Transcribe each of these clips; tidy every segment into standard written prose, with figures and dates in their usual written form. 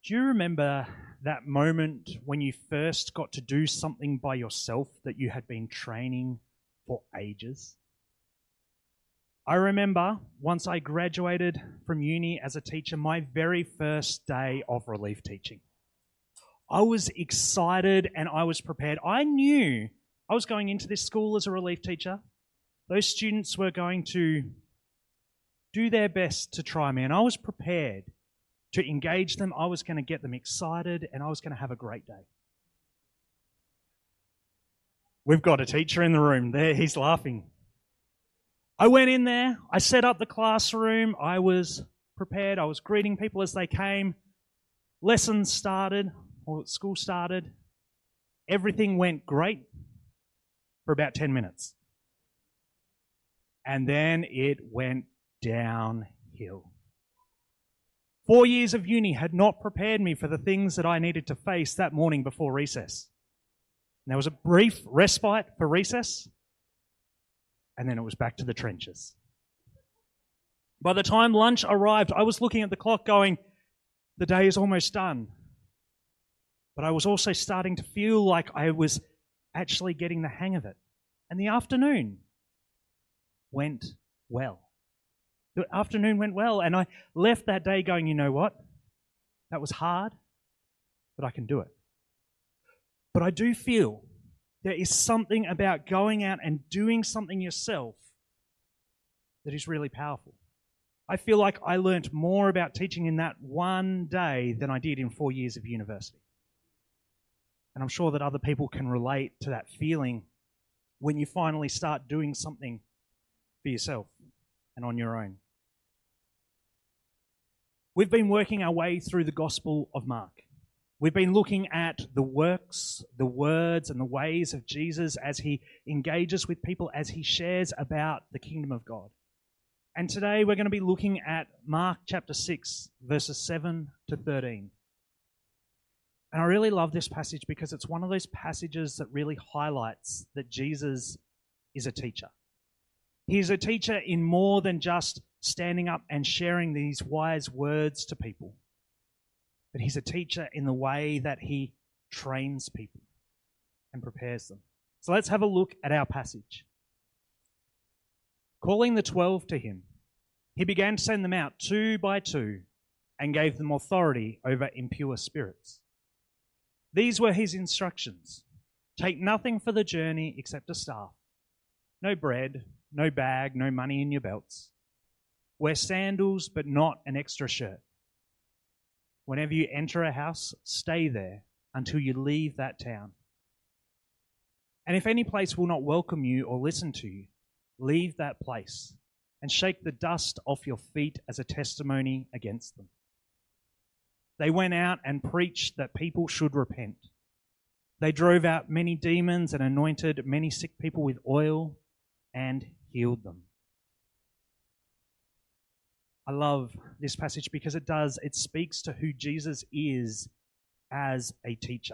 Do you remember that moment when you first got to do something by yourself that you had been training for ages? I remember once I graduated from uni as a teacher, my very first day of relief teaching. I was excited and I was prepared. I knew I was going into this school as a relief teacher. Those students were going to do their best to try me, and I was prepared to engage them. I was going to get them excited, and I was going to have a great day. We've got a teacher in the room there. He's laughing. I went in there. I set up the classroom. I was prepared. I was greeting people as they came. Lessons started, or school started. Everything went great for about 10 minutes. And then it went downhill. 4 years of uni had not prepared me for the things that I needed to face that morning before recess. And there was a brief respite for recess, and then it was back to the trenches. By the time lunch arrived, I was looking at the clock going, the day is almost done. But I was also starting to feel like I was actually getting the hang of it. And the afternoon went well. The afternoon went well, and I left that day going, you know what? That was hard, but I can do it. But I do feel there is something about going out and doing something yourself that is really powerful. I feel like I learnt more about teaching in that one day than I did in 4 years of university. And I'm sure that other people can relate to that feeling when you finally start doing something for yourself and on your own. We've been working our way through the Gospel of Mark. We've been looking at the works, the words, and the ways of Jesus as he engages with people, as he shares about the kingdom of God. And today we're going to be looking at Mark chapter 6, verses 7 to 13. And I really love this passage because it's one of those passages that really highlights that Jesus is a teacher. He's a teacher in more than just standing up and sharing these wise words to people. But he's a teacher in the way that he trains people and prepares them. So let's have a look at our passage. Calling the 12 to him, he began to send them out 2 by 2 and gave them authority over impure spirits. These were his instructions. Take nothing for the journey except a staff. No bread, no bag, no money in your belts. Wear sandals, but not an extra shirt. Whenever you enter a house, stay there until you leave that town. And if any place will not welcome you or listen to you, leave that place and shake the dust off your feet as a testimony against them. They went out and preached that people should repent. They drove out many demons and anointed many sick people with oil and healed them. I love this passage because it speaks to who Jesus is as a teacher.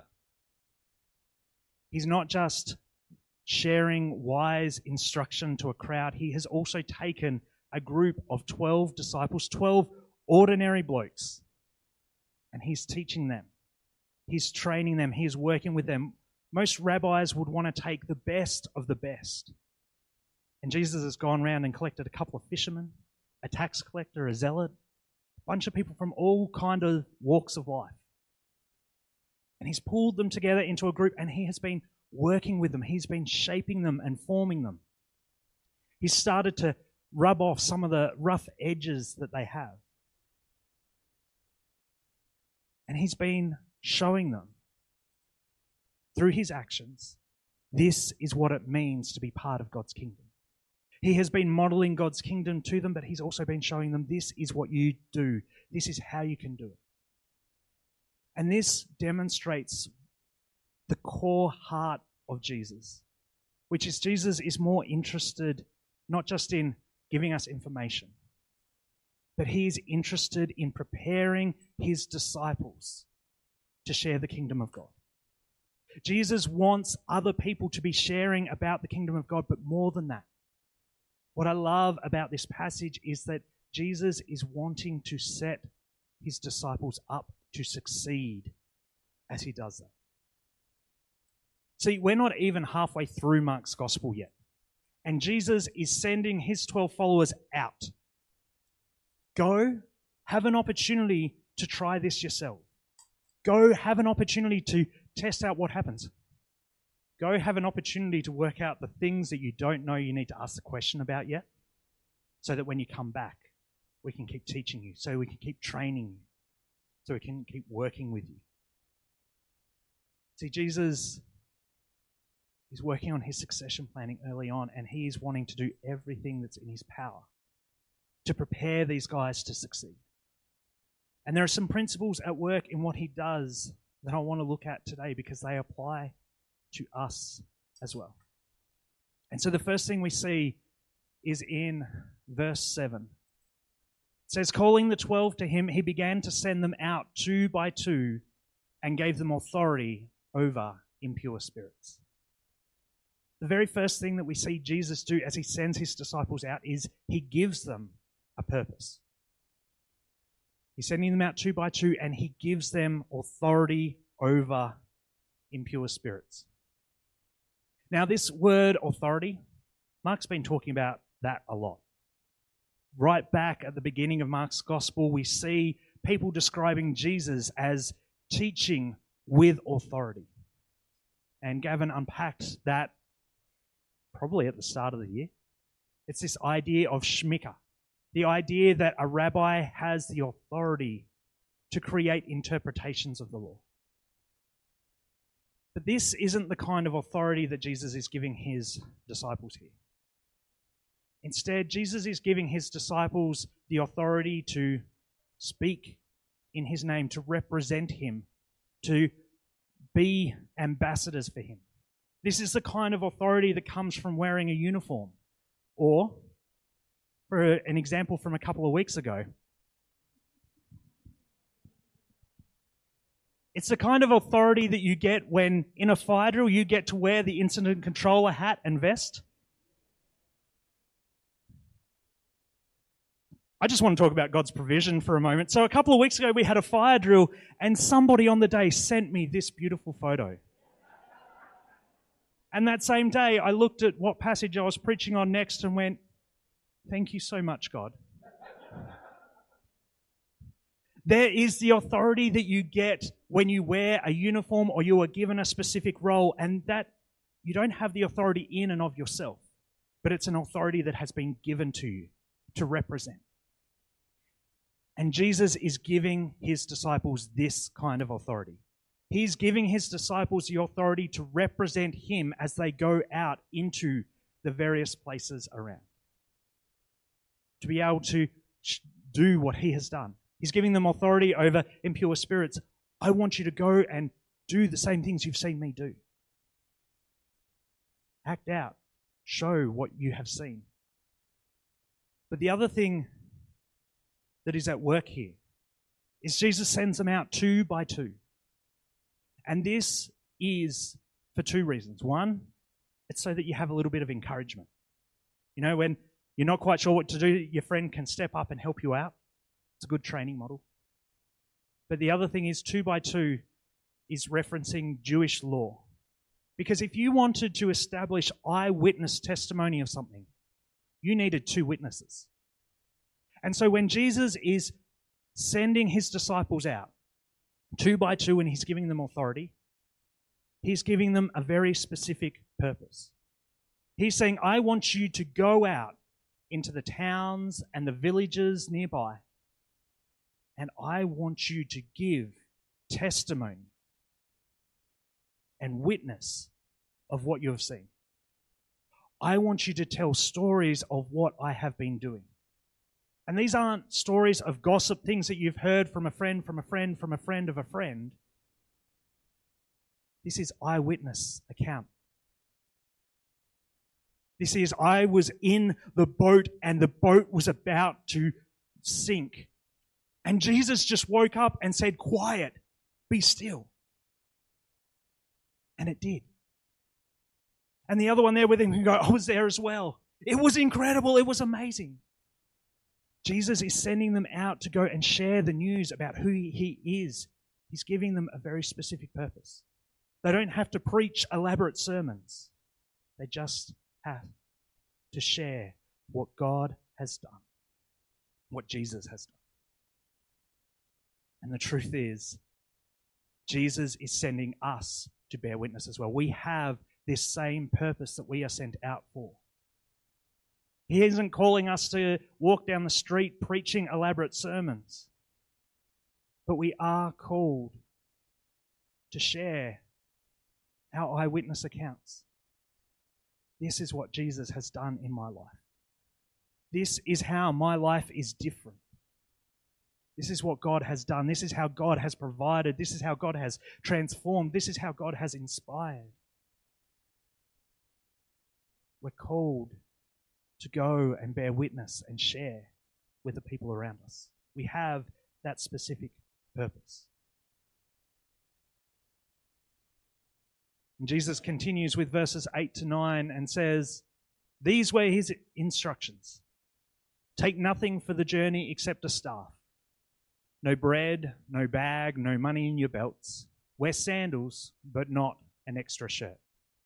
He's not just sharing wise instruction to a crowd. He has also taken a group of 12 disciples, 12 ordinary blokes, and he's teaching them. He's training them. He's working with them. Most rabbis would want to take the best of the best. And Jesus has gone around and collected a couple of fishermen, a tax collector, a zealot, a bunch of people from all kind of walks of life. And he's pulled them together into a group, and he has been working with them. He's been shaping them and forming them. He's started to rub off some of the rough edges that they have. And he's been showing them through his actions, this is what it means to be part of God's kingdom. He has been modeling God's kingdom to them, but he's also been showing them this is what you do. This is how you can do it. And this demonstrates the core heart of Jesus, which is Jesus is more interested not just in giving us information, but he is interested in preparing his disciples to share the kingdom of God. Jesus wants other people to be sharing about the kingdom of God, but more than that. What I love about this passage is that Jesus is wanting to set his disciples up to succeed as he does that. See, we're not even halfway through Mark's gospel yet. And Jesus is sending his 12 followers out. Go, have an opportunity to try this yourself. Go, have an opportunity to test out what happens. Go, have an opportunity to work out the things that you don't know you need to ask the question about yet, so that when you come back, we can keep teaching you, so we can keep training you, so we can keep working with you. See, Jesus is working on his succession planning early on, and he is wanting to do everything that's in his power to prepare these guys to succeed. And there are some principles at work in what he does that I want to look at today because they apply to us as well. And so the first thing we see is in verse 7. It says, calling the 12 to him, he began to send them out 2 by 2 and gave them authority over impure spirits. The very first thing that we see Jesus do as he sends his disciples out is he gives them a purpose. He's sending them out 2 by 2 and he gives them authority over impure spirits. Now, this word authority, Mark's been talking about that a lot. Right back at the beginning of Mark's gospel, we see people describing Jesus as teaching with authority. And Gavin unpacked that probably at the start of the year. It's this idea of shmika, the idea that a rabbi has the authority to create interpretations of the law. But this isn't the kind of authority that Jesus is giving his disciples here. Instead, Jesus is giving his disciples the authority to speak in his name, to represent him, to be ambassadors for him. This is the kind of authority that comes from wearing a uniform. Or, for an example from a couple of weeks ago, it's the kind of authority that you get when in a fire drill you get to wear the incident controller hat and vest. I just want to talk about God's provision for a moment. So a couple of weeks ago we had a fire drill and somebody on the day sent me this beautiful photo. And that same day I looked at what passage I was preaching on next and went, thank you so much, God. There is the authority that you get when you wear a uniform or you are given a specific role, and that you don't have the authority in and of yourself, but it's an authority that has been given to you to represent. And Jesus is giving his disciples this kind of authority. He's giving his disciples the authority to represent him as they go out into the various places around. To be able to do what he has done. He's giving them authority over impure spirits. I want you to go and do the same things you've seen me do. Act out. Show what you have seen. But the other thing that is at work here is Jesus sends them out 2 by 2. And this is for 2 reasons. One, it's so that you have a little bit of encouragement. You know, when you're not quite sure what to do, your friend can step up and help you out. It's a good training model. But the other thing is 2 by 2 is referencing Jewish law. Because if you wanted to establish eyewitness testimony of something, you needed 2 witnesses. And so when Jesus is sending his disciples out 2 by 2 and he's giving them authority, he's giving them a very specific purpose. He's saying, I want you to go out into the towns and the villages nearby, and I want you to give testimony and witness of what you have seen. I want you to tell stories of what I have been doing. And these aren't stories of gossip, things that you've heard from a friend, from a friend, from a friend of a friend. This is eyewitness account. This is, I was in the boat and the boat was about to sink. And Jesus just woke up and said, quiet, be still. And it did. And the other one there with him can go, I was there as well. It was incredible. It was amazing. Jesus is sending them out to go and share the news about who he is He's giving them a very specific purpose. They don't have to preach elaborate sermons. They just have to share what God has done, what Jesus has done. And the truth is, Jesus is sending us to bear witness as well. We have this same purpose that we are sent out for. He isn't calling us to walk down the street preaching elaborate sermons, but we are called to share our eyewitness accounts. This is what Jesus has done in my life. This is how my life is different. This is what God has done. This is how God has provided. This is how God has transformed. This is how God has inspired. We're called to go and bear witness and share with the people around us. We have that specific purpose. And Jesus continues with verses 8 to 9 and says, "These were his instructions. Take nothing for the journey except a staff. No bread, no bag, no money in your belts. Wear sandals, but not an extra shirt."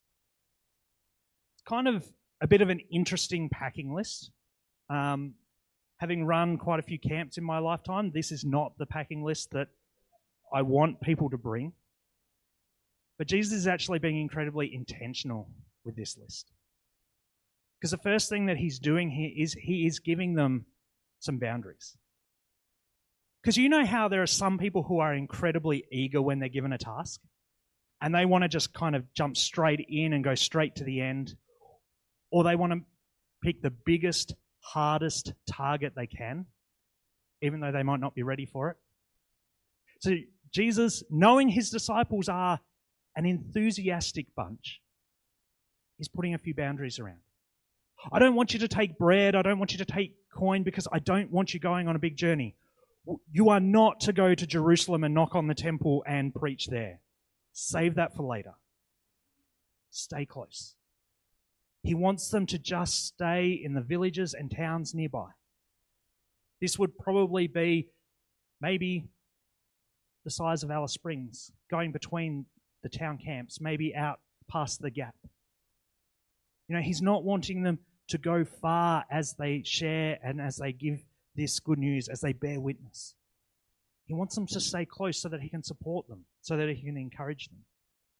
It's kind of a bit of an interesting packing list. Having run quite a few camps in my lifetime, this is not the packing list that I want people to bring. But Jesus is actually being incredibly intentional with this list. Because the first thing that he's doing here is he is giving them some boundaries. Because you know how there are some people who are incredibly eager when they're given a task, and they want to just kind of jump straight in and go straight to the end, or they want to pick the biggest, hardest target they can, even though they might not be ready for it. So Jesus, knowing his disciples are an enthusiastic bunch, is putting a few boundaries around. I don't want you to take bread, I don't want you to take coin, because I don't want you going on a big journey. You are not to go to Jerusalem and knock on the temple and preach there. Save that for later. Stay close. He wants them to just stay in the villages and towns nearby. This would probably be maybe the size of Alice Springs, going between the town camps, maybe out past the gap. You know, he's not wanting them to go far as they share and as they give this good news, as they bear witness. He wants them to stay close so that he can support them, so that he can encourage them.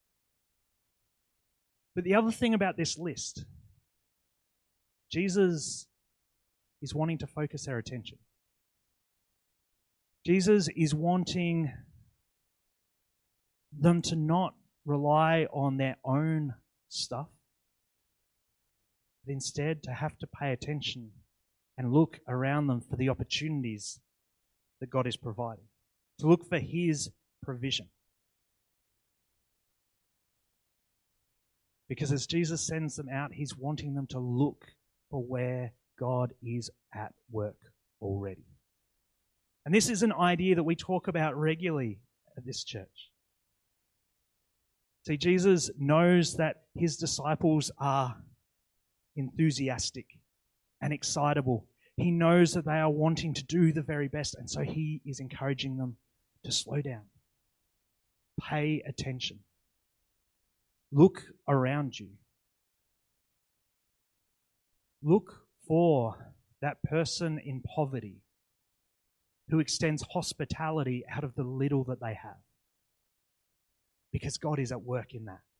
But the other thing about this list, Jesus is wanting to focus their attention. Jesus is wanting them to not rely on their own stuff, but instead to have to pay attention and look around them for the opportunities that God is providing, to look for his provision. Because as Jesus sends them out, he's wanting them to look for where God is at work already. And this is an idea that we talk about regularly at this church. See, Jesus knows that his disciples are enthusiastic and excitable. He knows that they are wanting to do the very best, and so he is encouraging them to slow down. Pay attention. Look around you. Look for that person in poverty who extends hospitality out of the little that they have, because God is at work in that.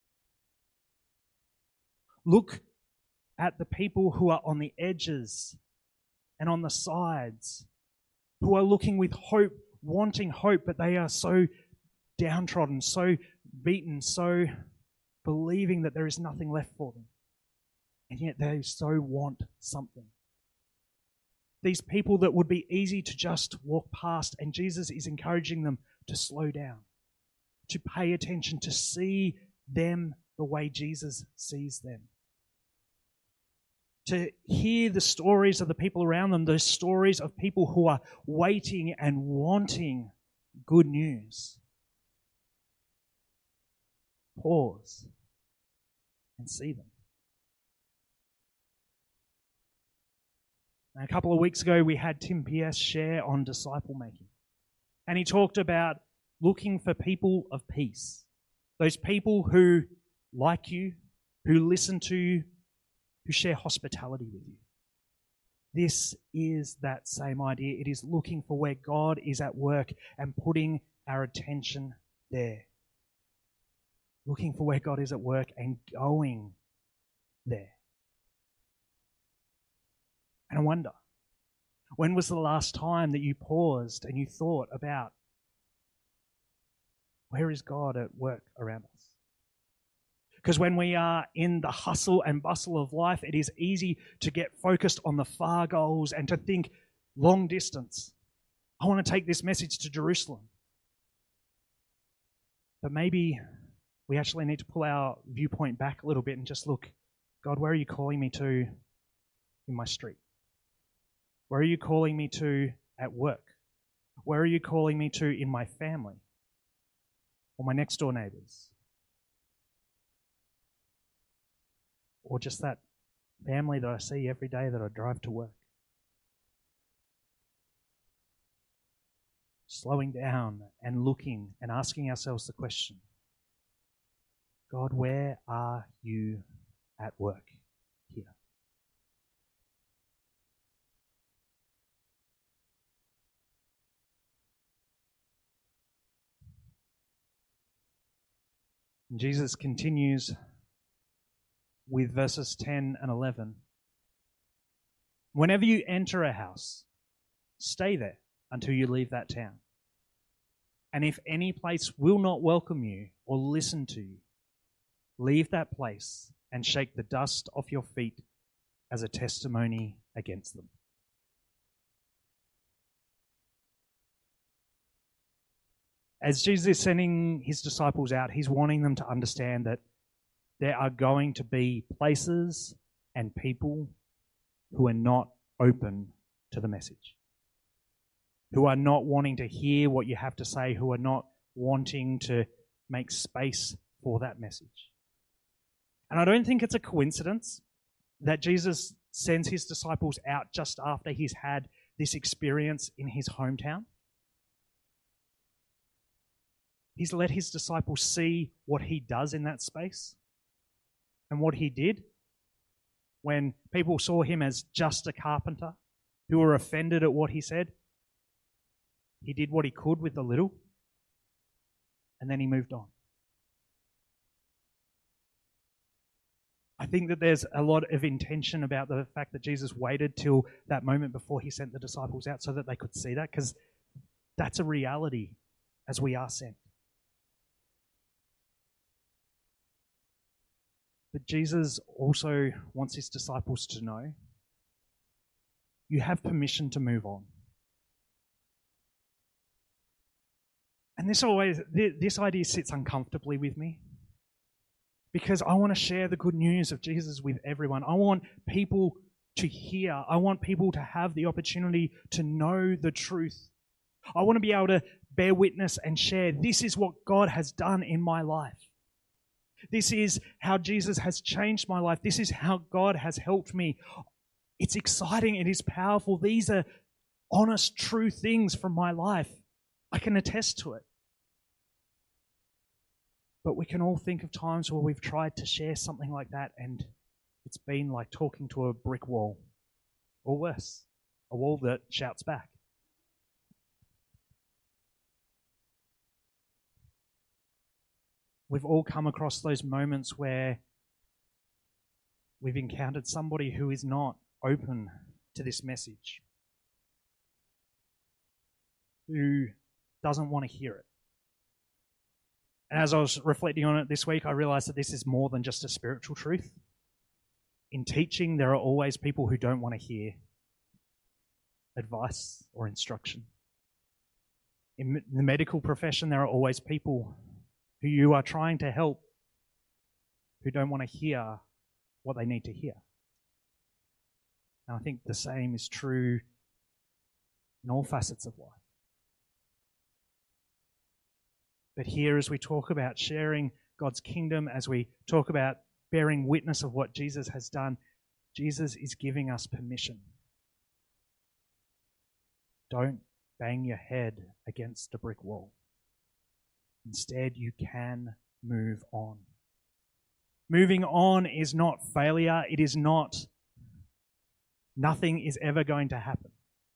Look at the people who are on the edges and on the sides, who are looking with hope, wanting hope, but they are so downtrodden, so beaten, so believing that there is nothing left for them. And yet they so want something. These people that would be easy to just walk past, and Jesus is encouraging them to slow down, to pay attention, to see them the way Jesus sees them. To hear the stories of the people around them, the stories of people who are waiting and wanting good news. Pause and see them. A couple of weeks ago, we had Tim Pierce share on disciple making. And he talked about looking for people of peace. Those people who like you, who listen to you, who share hospitality with you. This is that same idea. It is looking for where God is at work and putting our attention there. Looking for where God is at work and going there. And I wonder, when was the last time that you paused and you thought about, where is God at work around us? Because when we are in the hustle and bustle of life, it is easy to get focused on the far goals and to think long distance. I want to take this message to Jerusalem. But maybe we actually need to pull our viewpoint back a little bit and just look, God, where are you calling me to in my street? Where are you calling me to at work? Where are you calling me to in my family? Or my next door neighbours? Or just that family that I see every day that I drive to work? Slowing down and looking and asking ourselves the question, God, where are you at work here? And Jesus continues with verses 10 and 11. Whenever you enter a house, stay there until you leave that town. And if any place will not welcome you or listen to you, leave that place and shake the dust off your feet as a testimony against them. As Jesus is sending his disciples out, he's wanting them to understand that there are going to be places and people who are not open to the message, who are not wanting to hear what you have to say, who are not wanting to make space for that message. And I don't think it's a coincidence that Jesus sends his disciples out just after he's had this experience in his hometown. He's let his disciples see what he does in that space and what he did when people saw him as just a carpenter who were offended at what he said. He did what he could with the little, and then he moved on. I think that there's a lot of intention about the fact that Jesus waited till that moment before he sent the disciples out so that they could see that, because that's a reality as we are sent. But Jesus also wants his disciples to know you have permission to move on. And this idea sits uncomfortably with me because I want to share the good news of Jesus with everyone. I want people to hear. I want people to have the opportunity to know the truth. I want to be able to bear witness and share, this is what God has done in my life. This is how Jesus has changed my life. This is how God has helped me. It's exciting. It is powerful. These are honest, true things from my life. I can attest to it. But we can all think of times where we've tried to share something like that and it's been like talking to a brick wall, or worse, a wall that shouts back. We've all come across those moments where we've encountered somebody who is not open to this message, who doesn't want to hear it. And as I was reflecting on it this week, I realized that this is more than just a spiritual truth. In teaching, there are always people who don't want to hear advice or instruction. In the medical profession, there are always people who you are trying to help who don't want to hear what they need to hear. And I think the same is true in all facets of life. But here, as we talk about sharing God's kingdom, as we talk about bearing witness of what Jesus has done, Jesus is giving us permission. Don't bang your head against a brick wall. Instead, you can move on. Moving on is not failure. It is not nothing is ever going to happen.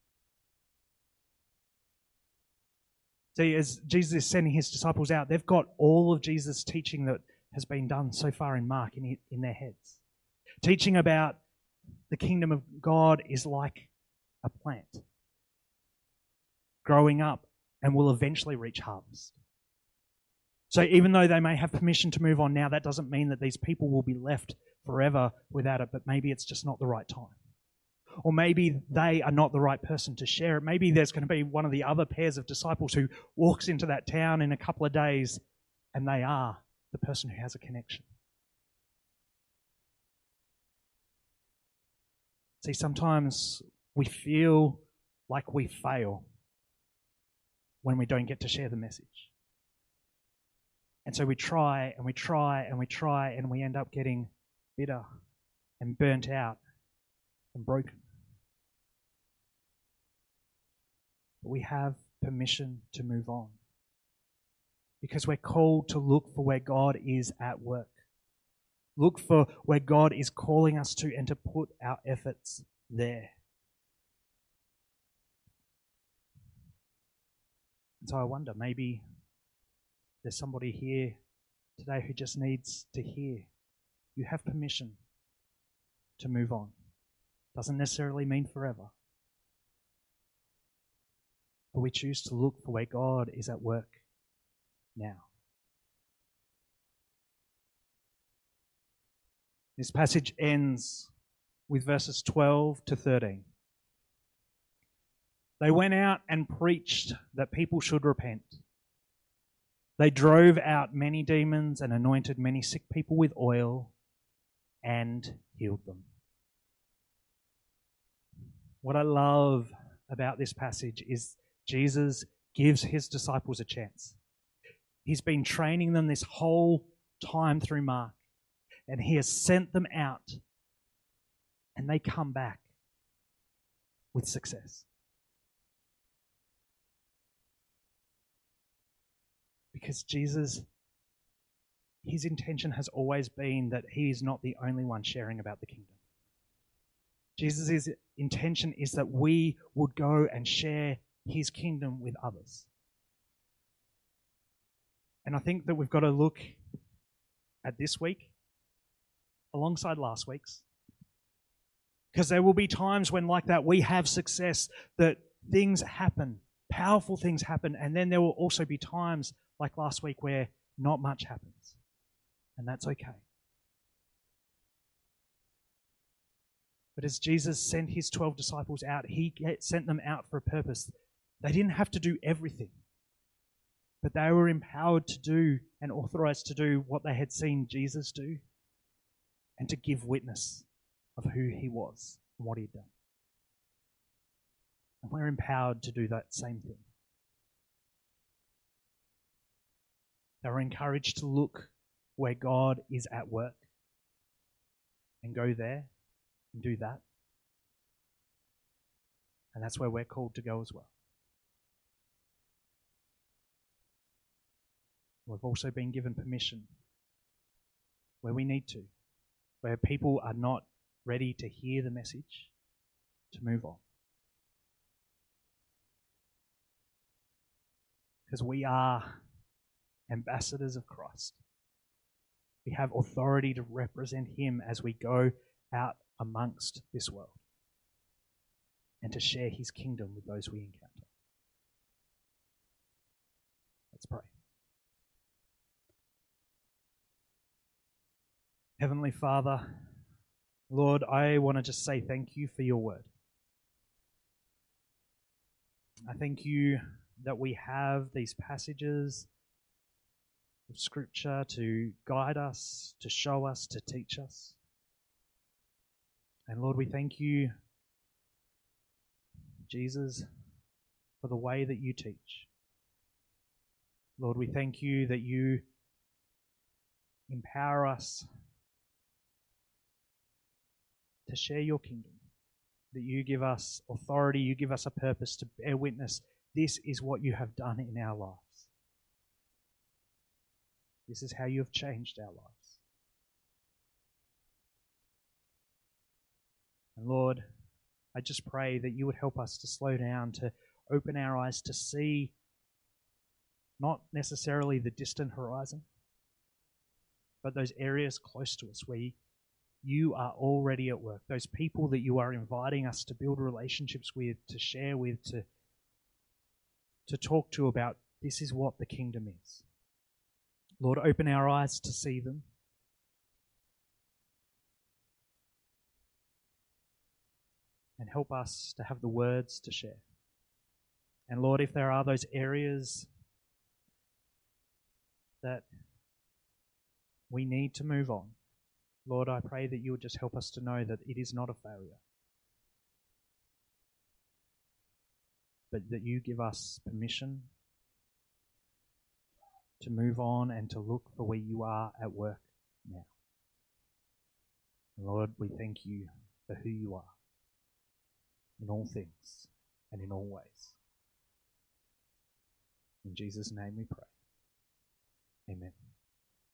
See, as Jesus is sending his disciples out, they've got all of Jesus' teaching that has been done so far in Mark in their heads. Teaching about the kingdom of God is like a plant growing up and will eventually reach harvest. So even though they may have permission to move on now, that doesn't mean that these people will be left forever without it, but maybe it's just not the right time. Or maybe they are not the right person to share it. Maybe there's going to be one of the other pairs of disciples who walks into that town in a couple of days and they are the person who has a connection. See, sometimes we feel like we fail when we don't get to share the message. And so we try and we try and we try and we end up getting bitter and burnt out and broken. But we have permission to move on because we're called to look for where God is at work. Look for where God is calling us to and to put our efforts there. And so I wonder, maybe there's somebody here today who just needs to hear you have permission to move on. Doesn't necessarily mean forever. But we choose to look for where God is at work now. This passage ends with verses 12 to 13. They went out and preached that people should repent. They drove out many demons and anointed many sick people with oil and healed them. What I love about this passage is Jesus gives his disciples a chance. He's been training them this whole time through Mark, and he has sent them out, and they come back with success. Because Jesus, his intention has always been that he is not the only one sharing about the kingdom. Jesus' intention is that we would go and share his kingdom with others. And I think that we've got to look at this week alongside last week's. Because there will be times when, like that, we have success, that things happen, powerful things happen, and then there will also be times like last week where not much happens. And that's okay. But as Jesus sent his 12 disciples out, he sent them out for a purpose. They didn't have to do everything, but they were empowered to do and authorized to do what they had seen Jesus do and to give witness of who he was and what he'd done. And we're empowered to do that same thing. They were encouraged to look where God is at work and go there and do that. And that's where we're called to go as well. We've also been given permission where we need to, where people are not ready to hear the message, to move on. Because we are ambassadors of Christ. We have authority to represent him as we go out amongst this world and to share his kingdom with those we encounter. Let's pray. Heavenly Father, Lord, I want to just say thank you for your word. I thank you that we have these passages of Scripture to guide us, to show us, to teach us. And Lord, we thank you, Jesus, for the way that you teach. Lord, we thank you that you empower us to share your kingdom, that you give us authority, you give us a purpose to bear witness. This is what you have done in our lives. This is how you have changed our lives. And Lord, I just pray that you would help us to slow down, to open our eyes to see not necessarily the distant horizon, but those areas close to us where you are already at work, those people that you are inviting us to build relationships with, to share with, to talk to about this is what the kingdom is. Lord, open our eyes to see them. And help us to have the words to share. And Lord, if there are those areas that we need to move on, Lord, I pray that you would just help us to know that it is not a failure, but that you give us permission to move on and to look for where you are at work now. And Lord, we thank you for who you are in all things and in all ways. In Jesus' name we pray. Amen.